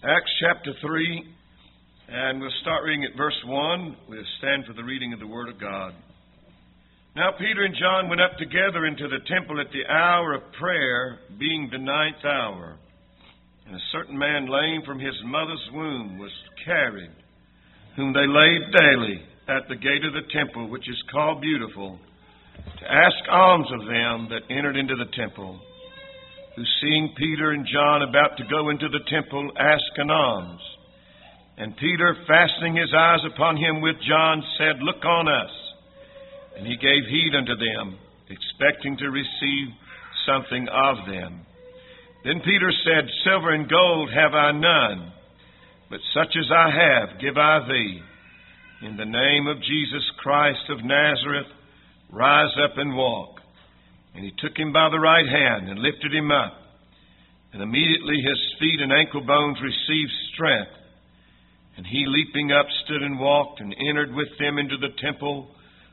Acts chapter 3, and we'll start reading at verse 1. We'll stand for the reading of the Word of God. Now Peter and John went up together into the temple at the hour of prayer, being the 9th hour. And a certain man lame from his mother's womb was carried, whom they laid daily at the gate of the temple, which is called Beautiful, to ask alms of them that entered into the temple, who seeing Peter and John about to go into the temple, asked an alms. And Peter, fastening his eyes upon him with John, said, Look on us. And he gave heed unto them, expecting to receive something of them. Then Peter said, Silver and gold have I none, but such as I have give I thee. In the name of Jesus Christ of Nazareth, rise up and walk. And he took him by the right hand and lifted him up. And immediately his feet and ankle bones received strength. And he, leaping up, stood and walked, and entered with them into the temple,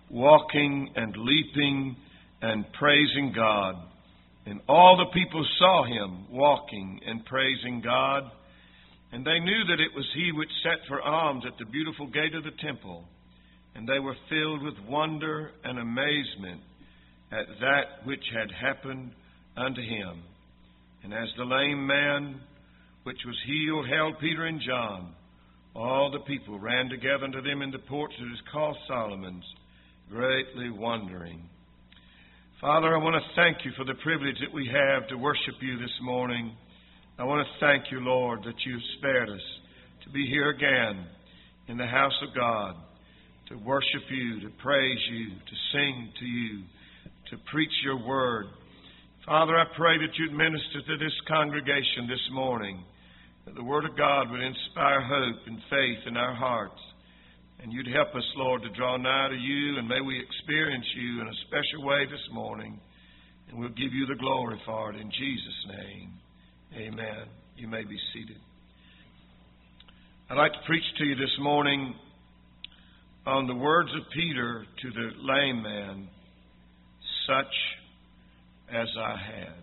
walking and leaping and praising God. And all the people saw him walking and praising God. And they knew that it was he which sat for alms at the beautiful gate of the temple. And they were filled with wonder and amazement at that which had happened unto him. And as the lame man which was healed held Peter and John, all the people ran together unto them in the porch that is called Solomon's, greatly wondering. Father, I want to thank you for the privilege that we have to worship you this morning. I want to thank you, Lord, that you've spared us to be here again in the house of God, to worship you, to praise you, to sing to you, to preach your word. Father, I pray that you'd minister to this congregation this morning, that the word of God would inspire hope and faith in our hearts. And you'd help us, Lord, to draw nigh to you, and may we experience you in a special way this morning. And we'll give you the glory for it in Jesus' name. Amen. You may be seated. I'd like to preach to you this morning on the words of Peter to the lame man, such as I have.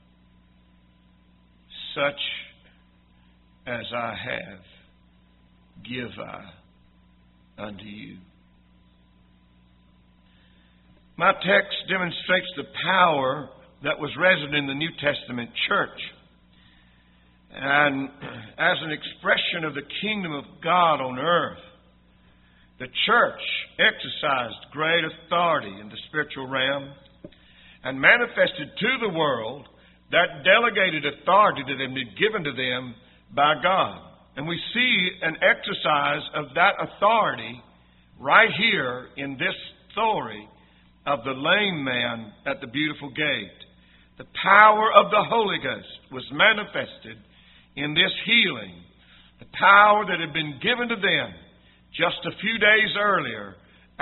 Such as I have, give I unto you. My text demonstrates the power that was resident in the New Testament church. And as an expression of the kingdom of God on earth, the church exercised great authority in the spiritual realm and manifested to the world that delegated authority that had been given to them by God. And we see an exercise of that authority right here in this story of the lame man at the beautiful gate. The power of the Holy Ghost was manifested in this healing. The power that had been given to them just a few days earlier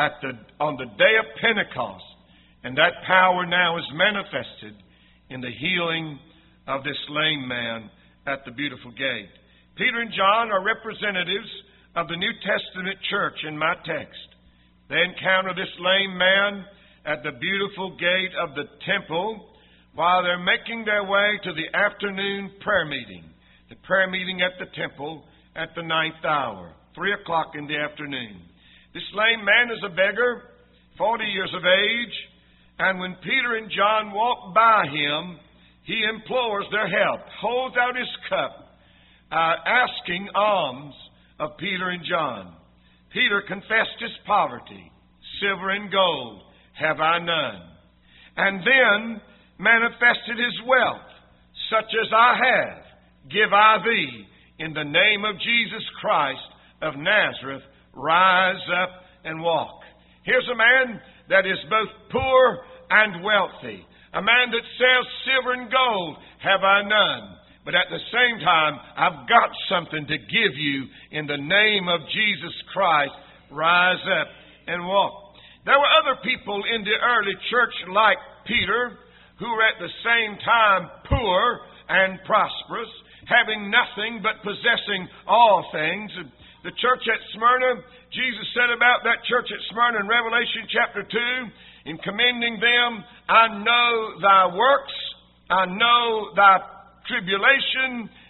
on the day of Pentecost. And that power now is manifested in the healing of this lame man at the beautiful gate. Peter and John are representatives of the New Testament church in my text. They encounter this lame man at the beautiful gate of the temple while they're making their way to the afternoon prayer meeting. The prayer meeting at the temple at the 9th hour, 3 o'clock in the afternoon. This lame man is a beggar, 40 years of age, and when Peter and John walk by him, he implores their help, holds out his cup, asking alms of Peter and John. Peter confessed his poverty. Silver and gold have I none. And then manifested his wealth. Such as I have, give I thee. In the name of Jesus Christ of Nazareth, rise up and walk. Here's a man that is both poor and wealthy. A man that says, silver and gold have I none. But at the same time, I've got something to give you. In the name of Jesus Christ, rise up and walk. There were other people in the early church like Peter who were at the same time poor and prosperous, having nothing but possessing all things. The church at Smyrna, Jesus said about that church at Smyrna in Revelation chapter 2, in commending them, I know thy works, I know thy tribulation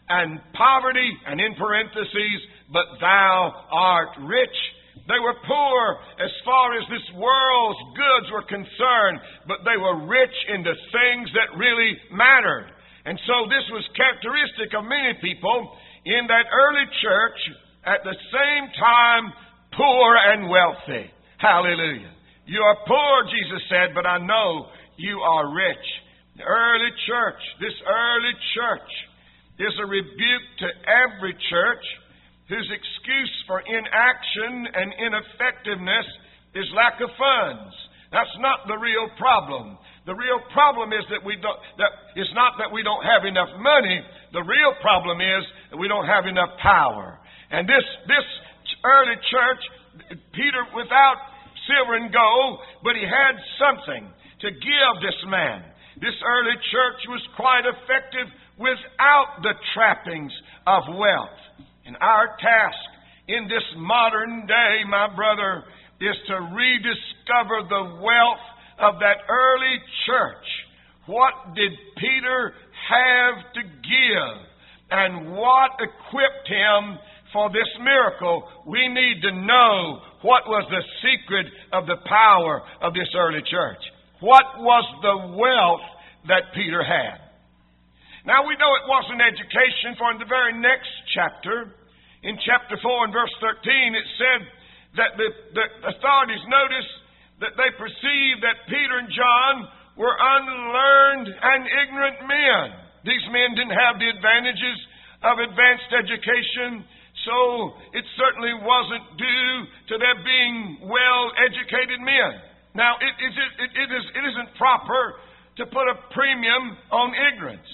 and poverty, and in parentheses, but thou art rich. They were poor as far as this world's goods were concerned, but they were rich in the things that really mattered. And so this was characteristic of many people in that early church, at the same time poor and wealthy. Hallelujah. You are poor, Jesus said, but I know you are rich. The early church, this early church, is a rebuke to every church whose excuse for inaction and ineffectiveness is lack of funds. That's not the real problem. The real problem is it's not that we don't have enough money. The real problem is that we don't have enough power. And this early church, Peter, without silver and gold, but he had something to give this man. This early church was quite effective without the trappings of wealth. And our task in this modern day, my brother, is to rediscover the wealth of that early church. What did Peter have to give? And what equipped him for this miracle? We need to know what was the secret of the power of this early church. What was the wealth that Peter had? Now we know it wasn't education, for in the very next chapter, in chapter 4 and verse 13, it said that the authorities noticed that they perceived that Peter and John were unlearned and ignorant men. These men didn't have the advantages of advanced education, so it certainly wasn't due to their being well-educated men. Now, it isn't proper to put a premium on ignorance,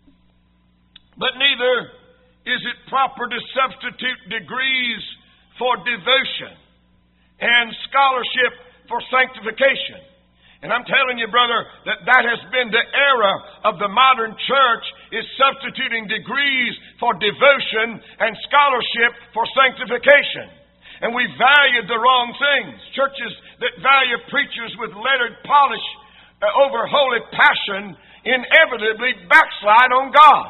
but neither is it proper to substitute degrees for devotion and scholarship for sanctification. And I'm telling you, brother, that has been the era of the modern church, is substituting degrees for devotion and scholarship for sanctification. And we valued the wrong things. Churches that value preachers with lettered polish over holy passion inevitably backslide on God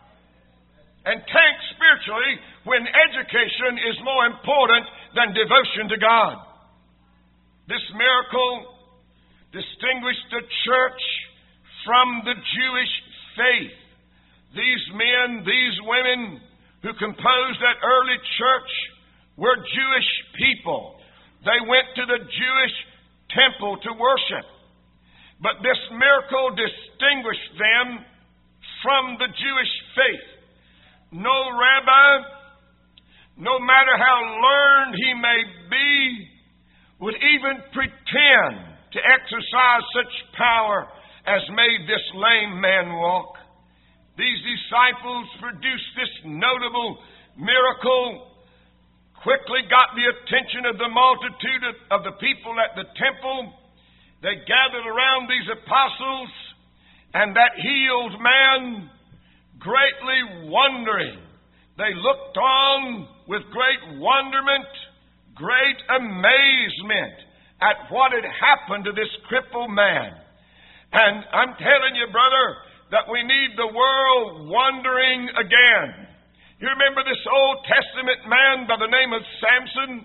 and tank spiritually when education is more important than devotion to God. This miracle distinguished the church from the Jewish faith. These men, these women who composed that early church were Jewish people. They went to the Jewish temple to worship. But this miracle distinguished them from the Jewish faith. No rabbi, no matter how learned he may be, would even pretend to exercise such power as made this lame man walk. These disciples produced this notable miracle, quickly got the attention of the multitude of the people at the temple. They gathered around these apostles, and that healed man, greatly wondering, they looked on with great wonderment, great amazement at what had happened to this crippled man. And I'm telling you, brother, that we need the world wondering again. You remember this Old Testament man by the name of Samson?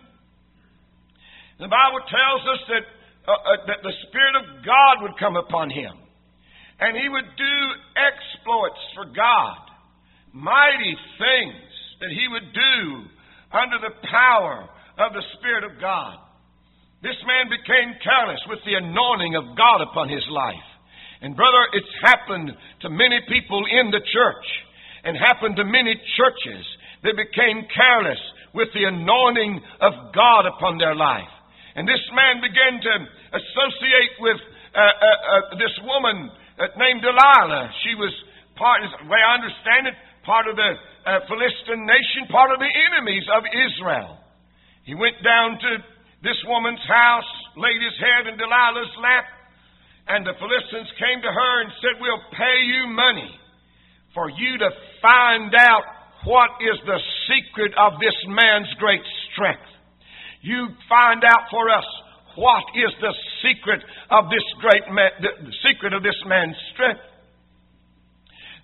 The Bible tells us that the Spirit of God would come upon him, and he would do exploits for God, mighty things that he would do under the power of the Spirit of God. This man became careless with the anointing of God upon his life. And brother, it's happened to many people in the church and happened to many churches. They became careless with the anointing of God upon their life. And this man began to associate with this woman named Delilah. She was part, the way I understand it, part of the Philistine nation, part of the enemies of Israel. He went down to this woman's house, laid his head in Delilah's lap, and the Philistines came to her and said, "We'll pay you money for you to find out what is the secret of this man's great strength. You find out for us what is the secret of this great man, the secret of this man's strength."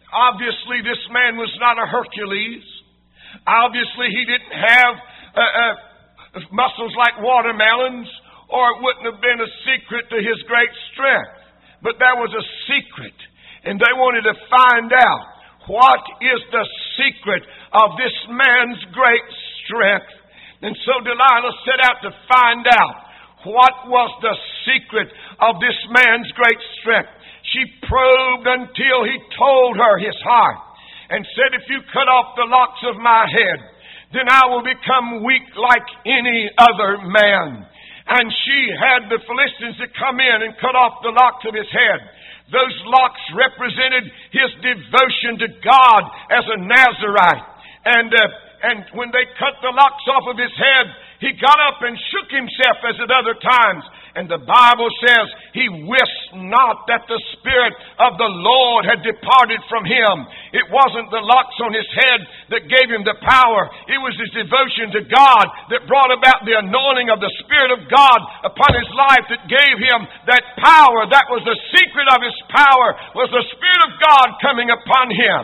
Obviously, this man was not a Hercules. Obviously, he didn't have muscles like watermelons, or it wouldn't have been a secret to his great strength. But there was a secret, and they wanted to find out, what is the secret of this man's great strength? And so Delilah set out to find out what was the secret of this man's great strength. She probed until he told her his heart and said, if you cut off the locks of my head, then I will become weak like any other man. And she had the Philistines to come in and cut off the locks of his head. Those locks represented his devotion to God as a Nazarite. And when they cut the locks off of his head, he got up and shook himself as at other times. And the Bible says he wist not that the Spirit of the Lord had departed from him. It wasn't the locks on his head that gave him the power. It was his devotion to God that brought about the anointing of the Spirit of God upon his life that gave him that power. That was the secret of his power, was the Spirit of God coming upon him.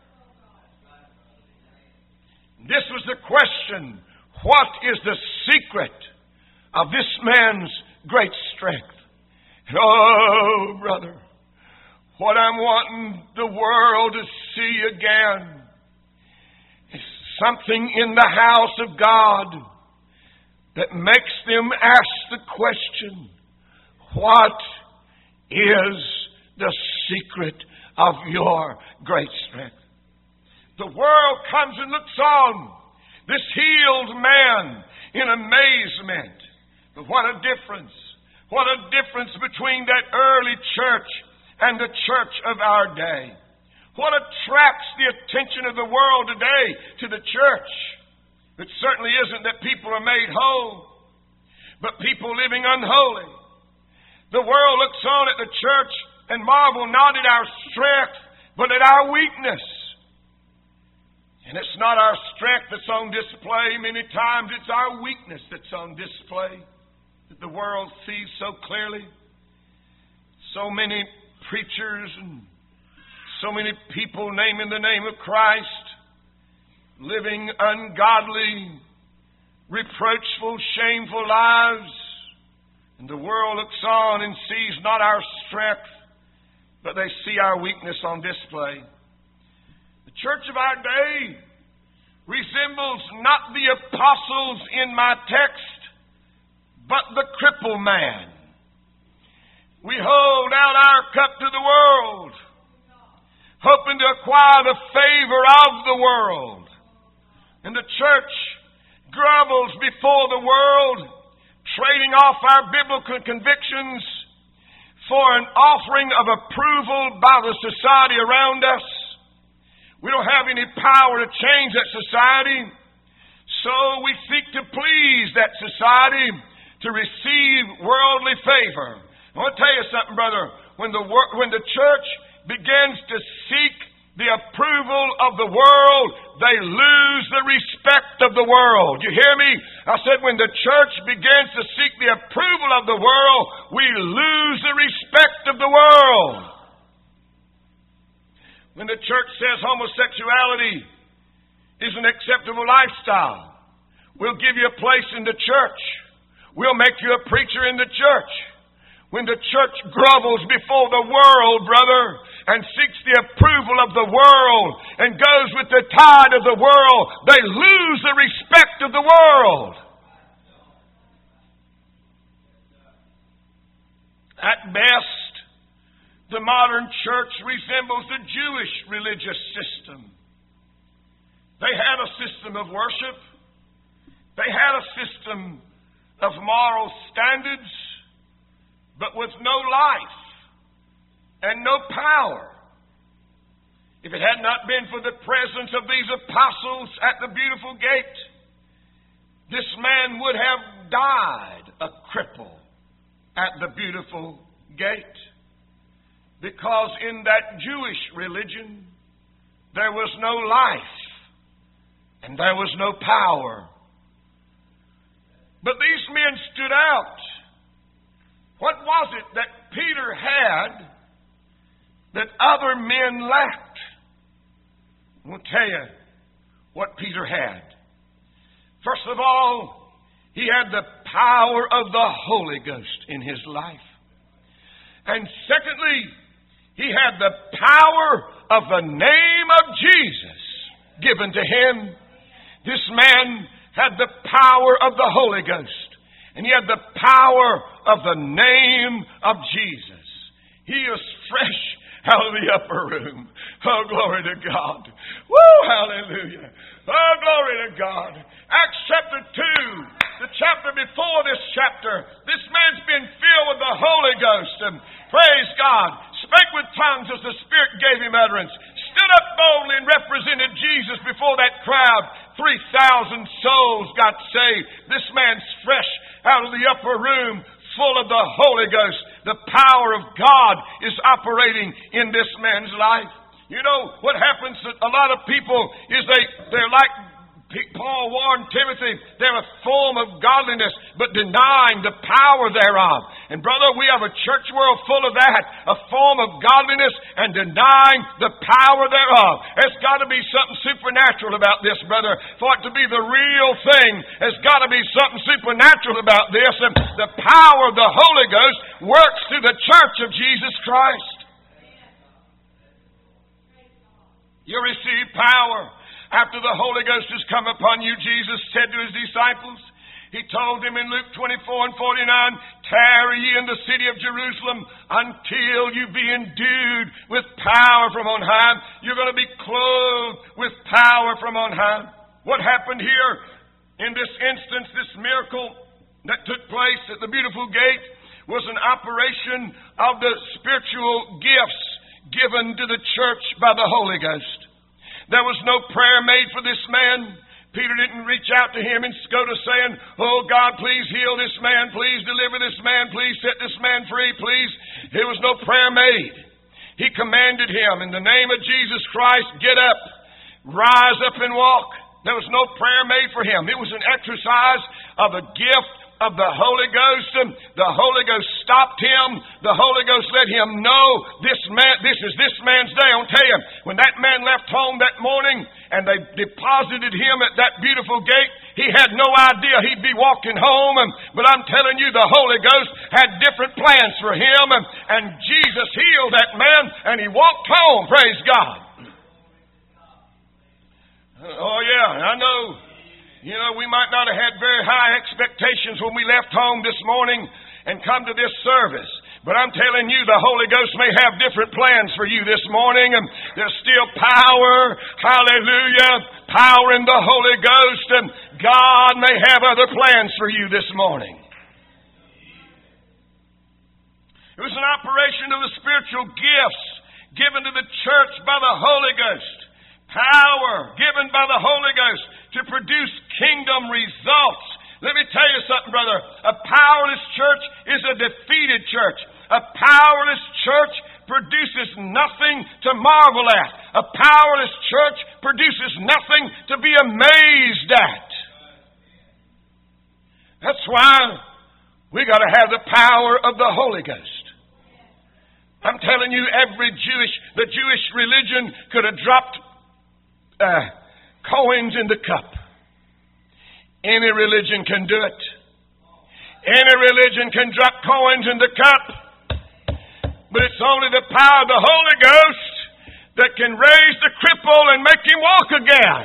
This was the question. What is the secret of this man's great strength? And oh, brother, what I'm wanting the world to see again is something in the house of God that makes them ask the question, what is the secret of your great strength? The world comes and looks on this healed man in amazement. But what a difference. What a difference between that early church and the church of our day. What attracts the attention of the world today to the church? It certainly isn't that people are made whole, but people living unholy. The world looks on at the church and marvel not at our strength, but at our weakness. And it's not our strength that's on display. Many times it's our weakness that's on display that the world sees so clearly. So many preachers and so many people naming the name of Christ, living ungodly, reproachful, shameful lives. And the world looks on and sees not our strength, but they see our weakness on display. The church of our day resembles not the apostles in my text, but the crippled man. We hold out our cup to the world, hoping to acquire the favor of the world. And the church grovels before the world, trading off our biblical convictions for an offering of approval by the society around us. We don't have any power to change that society, so we seek to please that society to receive worldly favor. I want to tell you something, brother. When the church begins to seek the approval of the world, they lose the respect of the world. You hear me? I said when the church begins to seek the approval of the world, we lose the respect of the world. When the church says homosexuality is an acceptable lifestyle, we'll give you a place in the church. We'll make you a preacher in the church. When the church grovels before the world, brother, and seeks the approval of the world and goes with the tide of the world, they lose the respect of the world. At best, the modern church resembles the Jewish religious system. They had a system of worship. They had a system of moral standards, but with no life and no power. If it had not been for the presence of these apostles at the beautiful gate, this man would have died a cripple at the beautiful gate. Because in that Jewish religion, there was no life and there was no power. But these men stood out. What was it that Peter had that other men lacked? I'm going to tell you what Peter had. First of all, he had the power of the Holy Ghost in his life. And secondly, he had the power of the name of Jesus given to him. This man had the power of the Holy Ghost. And he had the power of the name of Jesus. He is fresh out of the upper room. Oh, glory to God. Woo, hallelujah. Oh, glory to God. Acts chapter 2, the chapter before this chapter, this man's been filled with the Holy Ghost. And praise God. Spake with tongues as the Spirit gave him utterance. Stood up boldly and represented Jesus before that crowd. 3,000 souls got saved. This man's fresh out of the upper room, full of the Holy Ghost. The power of God is operating in this man's life. You know, what happens to a lot of people is they're like Paul warned Timothy, they're a form of godliness, but denying the power thereof. And brother, we have a church world full of that, a form of godliness and denying the power thereof. There's got to be something supernatural about this, brother. For it to be the real thing, there's got to be something supernatural about this. And the power of the Holy Ghost works through the church of Jesus Christ. You receive power after the Holy Ghost has come upon you. Jesus said to his disciples, he told them in Luke 24 and 49, tarry ye in the city of Jerusalem until you be endued with power from on high. You're going to be clothed with power from on high. What happened here in this instance, this miracle that took place at the beautiful gate, was an operation of the spiritual gifts given to the church by the Holy Ghost. There was no prayer made for this man. Peter didn't reach out to him and go to saying, oh God, please heal this man, please deliver this man, please set this man free, please. There was no prayer made. He commanded him, in the name of Jesus Christ, get up, rise up and walk. There was no prayer made for him. It was an exercise of a gift of the Holy Ghost. The Holy Ghost stopped him. The Holy Ghost let him know this is this man's day. I'll tell you, when that man left home that morning and they deposited him at that beautiful gate, he had no idea he'd be walking home. But I'm telling you, the Holy Ghost had different plans for him. And Jesus healed that man and he walked home. Praise God. Oh yeah, I know. You know, we might not have had very high expectations when we left home this morning and come to this service. But I'm telling you, the Holy Ghost may have different plans for you this morning. And there's still power, hallelujah, power in the Holy Ghost. And God may have other plans for you this morning. It was an operation of the spiritual gifts given to the church by the Holy Ghost. Power given by the Holy Ghost to produce kingdom results. Let me tell you something, brother. A powerless church is a defeated church. A powerless church produces nothing to marvel at. A powerless church produces nothing to be amazed at. That's why we got to have the power of the Holy Ghost. I'm telling you, the Jewish religion could have dropped coins in the cup. Any religion can do it. Any religion can drop coins in the cup. But it's only the power of the Holy Ghost that can raise the cripple and make him walk again.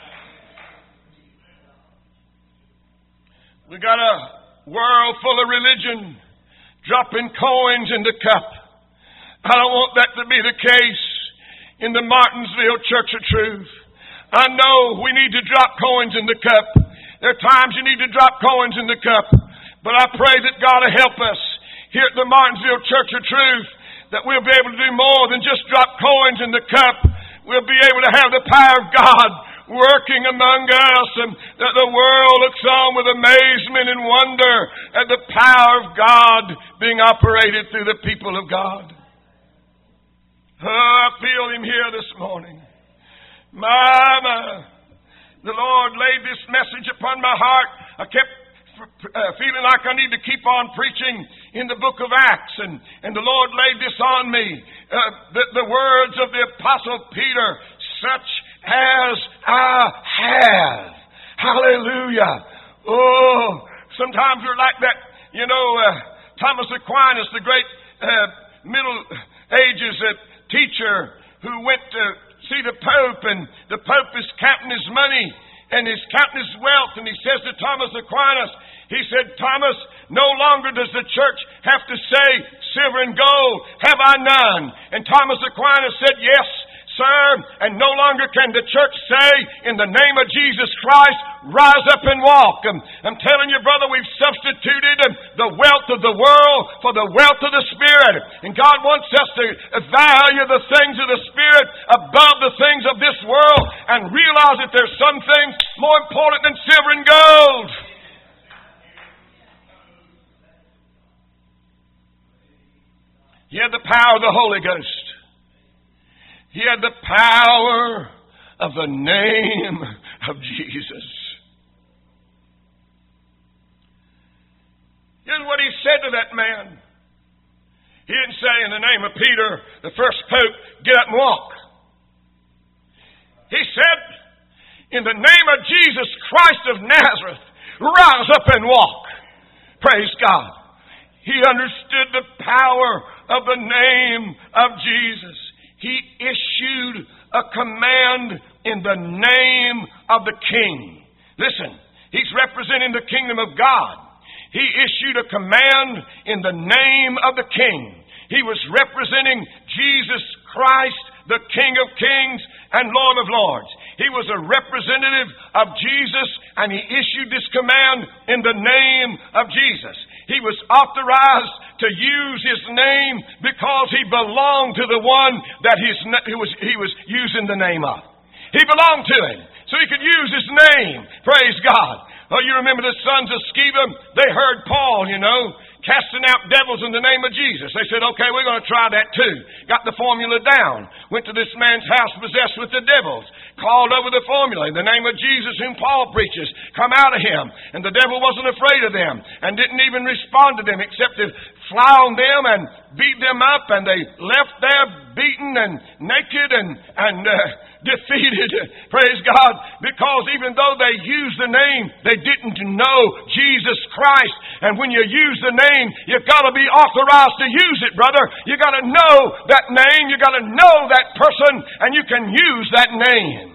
We got a world full of religion dropping coins in the cup. I don't want that to be the case in the Martinsville Church of Truth. I know we need to drop coins in the cup. There are times you need to drop coins in the cup. But I pray that God will help us here at the Martinsville Church of Truth, that we'll be able to do more than just drop coins in the cup. We'll be able to have the power of God working among us, and that the world looks on with amazement and wonder at the power of God being operated through the people of God. Oh, I feel Him here this morning. My. The Lord laid this message upon my heart. I kept feeling like I need to keep on preaching in the book of Acts. And the Lord laid this on me. The words of the Apostle Peter, such as I have. Hallelujah. Oh, sometimes we're like that. You know, Thomas Aquinas, the great Middle Ages teacher who went to see the Pope, and the Pope is counting his money and he's counting his wealth, and he says to Thomas Aquinas, he said, Thomas, no longer does the church have to say, silver and gold have I none. And Thomas Aquinas said, yes, sir, and no longer can the church say, in the name of Jesus Christ, rise up and walk. I'm telling you, brother, we've substituted the wealth of the world for the wealth of the Spirit. And God wants us to value the things of the Spirit above the things of this world and realize that there's some things more important than silver and gold. He had the power of the Holy Ghost. He had the power of the name of Jesus. Here's what he said to that man. He didn't say, in the name of Peter, the first pope, get up and walk. He said, in the name of Jesus Christ of Nazareth, rise up and walk. Praise God. He understood the power of the name of Jesus. He issued a command in the name of the King. Listen, he's representing the kingdom of God. He issued a command in the name of the King. He was representing Jesus Christ, the King of Kings and Lord of Lords. He was a representative of Jesus, and he issued this command in the name of Jesus. He was authorized to use his name because he belonged to the one that he was using the name of. He belonged to him, so he could use his name. Praise God. Oh, you remember the sons of Sceva? They heard Paul, casting out devils in the name of Jesus. They said, okay, we're going to try that too. Got the formula down. Went to this man's house possessed with the devils. Called over the formula. In the name of Jesus whom Paul preaches, come out of him. And the devil wasn't afraid of them. And didn't even respond to them except to fly on them and beat them up. And they left there beaten and naked and defeated. Praise God. Because even though they used the name, they didn't know Jesus Christ. And when you use the name, you've got to be authorized to use it, brother. You got to know that name. You got to know that person, and you can use that name.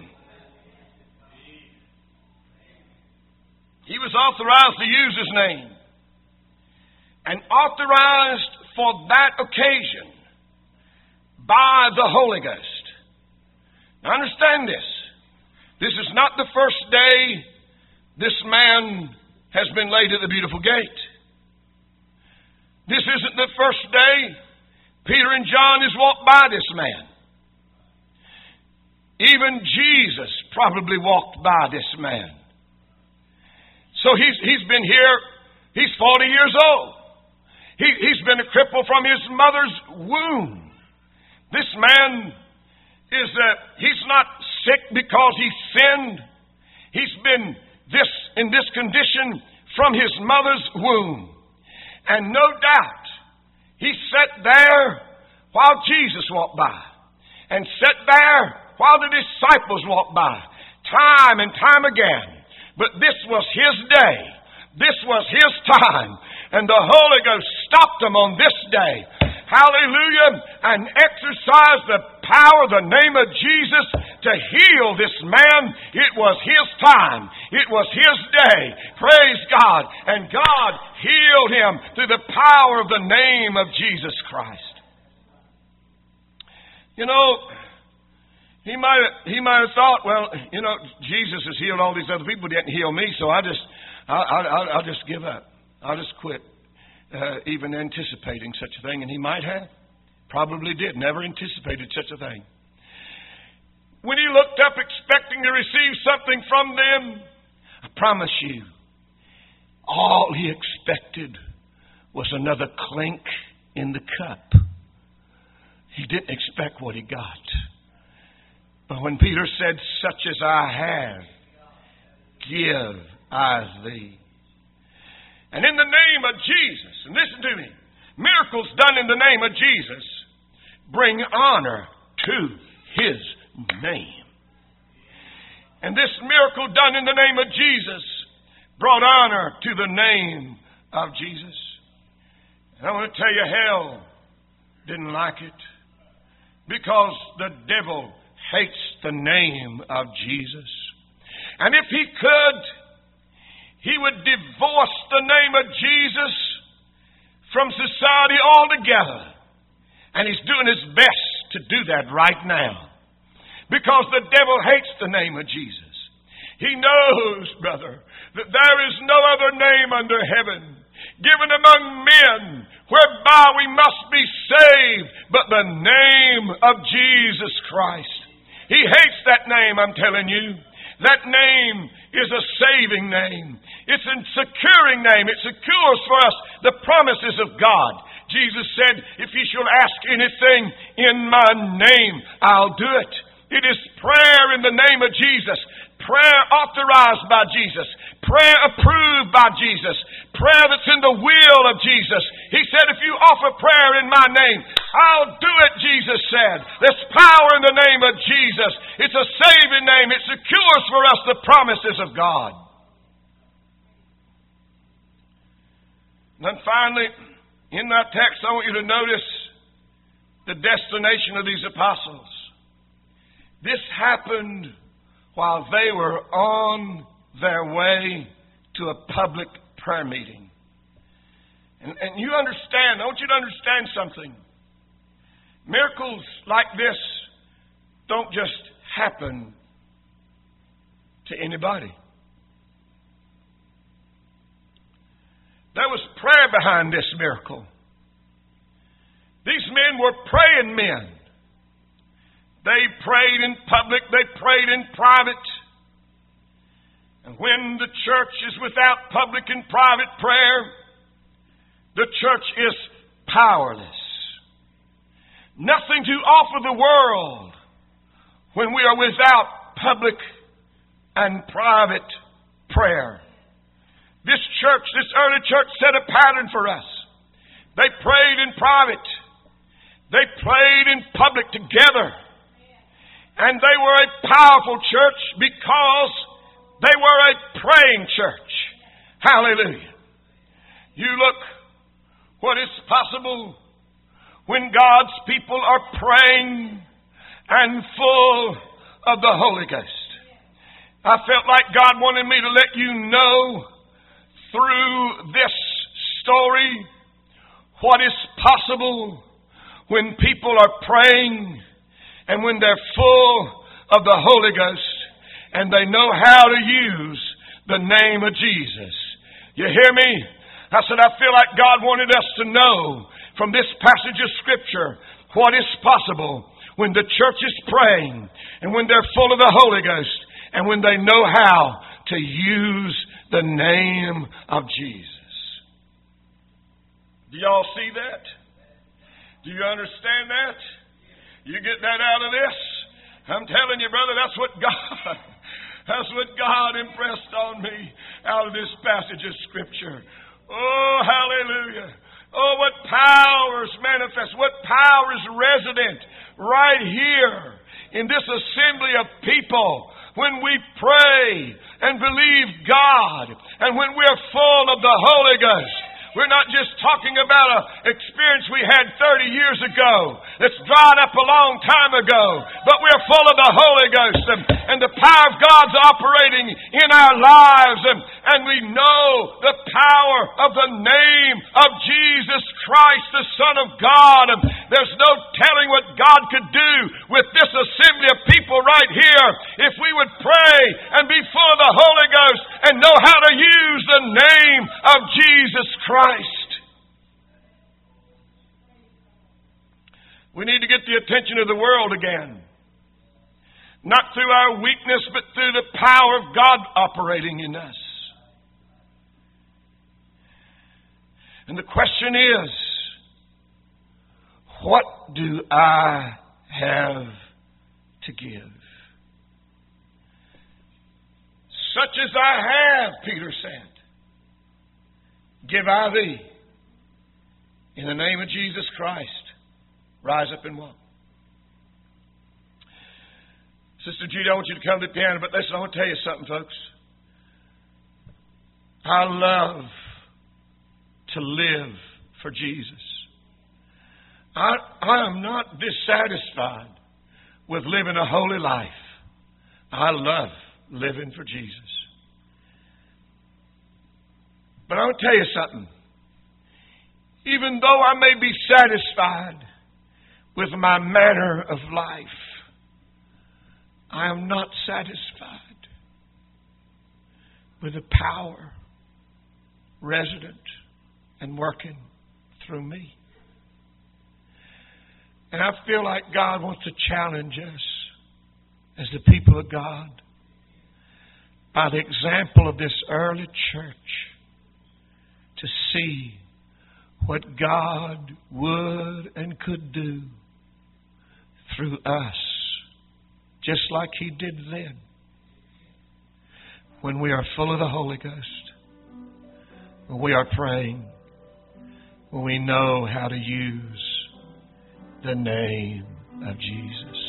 He was authorized to use his name, and authorized for that occasion by the Holy Ghost. Now understand this. This is not the first day this man has been laid at the beautiful gate. This isn't the first day Peter and John has walked by this man. Even Jesus probably walked by this man. So he's been here. He's 40 years old. He's been a cripple from his mother's womb. This man he's not sick because he sinned. He's been in this condition from his mother's womb. And no doubt, he sat there while Jesus walked by. And sat there while the disciples walked by. Time and time again. But this was his day. This was his time. And the Holy Ghost stopped him on this day. Hallelujah. And exercised the power of the name of Jesus to heal this man. It was his time. It was his day. Praise God. And God healed him through the power of the name of Jesus Christ. He might have thought, well, Jesus has healed all these other people, didn't heal me, so I'll just give up. I'll just quit even anticipating such a thing. And he might have. Probably did. Never anticipated such a thing. When he looked up expecting to receive something from them, I promise you, all he expected was another clink in the cup. He didn't expect what he got. But when Peter said, such as I have, give I thee. And in the name of Jesus, and listen to me, miracles done in the name of Jesus bring honor to his name. And this miracle done in the name of Jesus brought honor to the name of Jesus. And I want to tell you, hell didn't like it, because the devil hates the name of Jesus. And if he could, he would divorce the name of Jesus from society altogether. And he's doing his best to do that right now, because the devil hates the name of Jesus. He knows, brother, that there is no other name under heaven given among men whereby we must be saved but the name of Jesus Christ. He hates that name, I'm telling you. That name is a saving name. It's a securing name. It secures for us the promises of God. Jesus said, if you shall ask anything in my name, I'll do it. It is prayer in the name of Jesus. Prayer authorized by Jesus. Prayer approved by Jesus. Prayer that's in the will of Jesus. He said, if you offer prayer in my name, I'll do it, Jesus said. There's power in the name of Jesus. It's a saving name. It secures for us the promises of God. And then finally, in that text, I want you to notice the destination of these apostles. This happened while they were on their way to a public prayer meeting. And you understand, I want you to understand something. Miracles like this don't just happen to anybody. There was prayer behind this miracle. These men were praying men. They prayed in public, they prayed in private. And when the church is without public and private prayer, the church is powerless. Nothing to offer the world when we are without public and private prayer. This church, this early church, set a pattern for us. They prayed in private. They prayed in public together. And they were a powerful church because they were a praying church. Hallelujah. You look what is possible when God's people are praying and full of the Holy Ghost. I felt like God wanted me to let you know through this story what is possible when people are praying and when they're full of the Holy Ghost and they know how to use the name of Jesus. You hear me? I said, I feel like God wanted us to know from this passage of Scripture what is possible when the church is praying and when they're full of the Holy Ghost and when they know how to use the name of Jesus. Do y'all see that? Do you understand that? You get that out of this? I'm telling you, brother, that's what God impressed on me out of this passage of Scripture. Oh, hallelujah. Oh, what power is manifest. What power is resident right here in this assembly of people when we pray and believe God and when we're full of the Holy Ghost. We're not just talking about an experience we had 30 years ago that's dried up a long time ago, but we're full of the Holy Ghost and the power of God's operating in our lives, and we know the power of the name of Jesus Christ, the Son of God. And there's no telling what God could do with this assembly of people right here if we would pray and be full of the Holy Ghost and know how to use the name of Jesus Christ. We need to get the attention of the world again. Not through our weakness, but through the power of God operating in us. And the question is, what do I have to give? Such as I have, Peter said, give I thee. In the name of Jesus Christ, rise up and walk. Sister Judy, I want you to come to the piano, but listen, I want to tell you something, folks. I love to live for Jesus. I am not dissatisfied with living a holy life. I love living for Jesus. But I want to tell you something. Even though I may be satisfied with my manner of life, I am not satisfied with the power resident and working through me. And I feel like God wants to challenge us as the people of God by the example of this early church to see what God would and could do through us, just like He did then, when we are full of the Holy Ghost, when we are praying, when we know how to use the name of Jesus.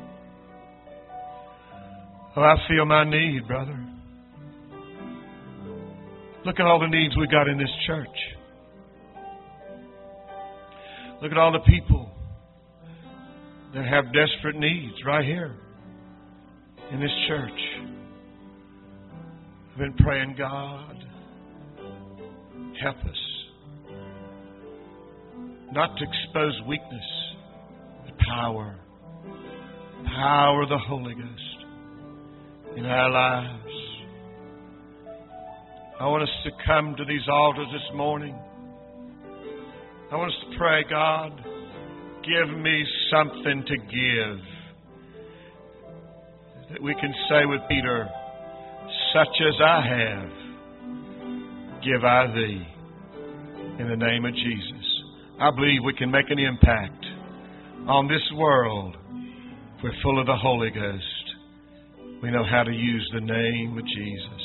Oh, I feel my need, brother. Look at all the needs we got in this church. Look at all the people that have desperate needs right here in this church. I've been praying, God, help us not to expose weakness, but power of the Holy Ghost in our lives. I want us to come to these altars this morning. I want us to pray, God, give me something to give. That we can say with Peter, such as I have, give I thee. In the name of Jesus. I believe we can make an impact on this world. If we're full of the Holy Ghost, we know how to use the name of Jesus.